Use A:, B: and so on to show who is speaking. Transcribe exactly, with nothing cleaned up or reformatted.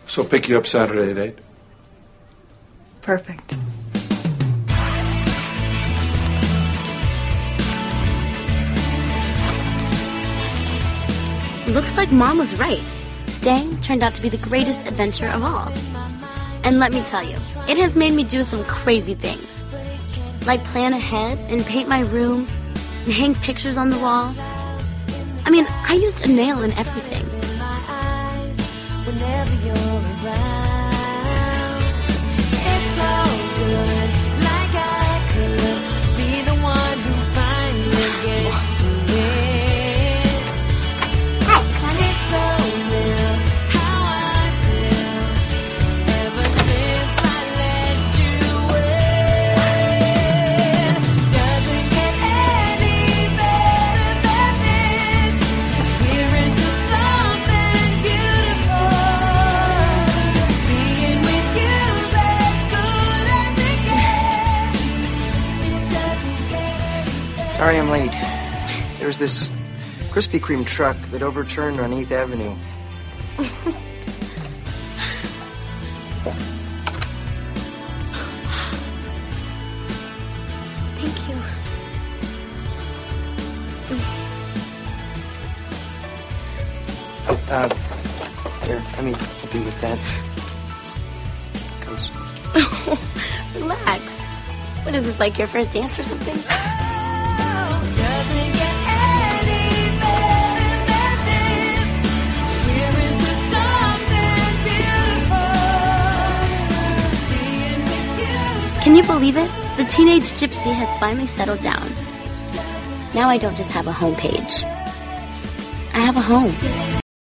A: So pick you up Saturday at eight.
B: Perfect.
C: Looks like Mom was right. Staying turned out to be the greatest adventure of all. And let me tell you, it has made me do some crazy things. Like plan ahead and paint my room and hang pictures on the wall. I mean, I used a nail in everything.
D: Sorry I'm late. There was this Krispy Kreme truck that overturned on eighth Avenue.
C: Thank you.
D: Oh, uh, here, let me help you with that. Comes.
C: Relax. What is this, like your first dance or something? Can you believe it? The teenage gypsy has finally settled down. Now I don't just have a homepage. I have a home.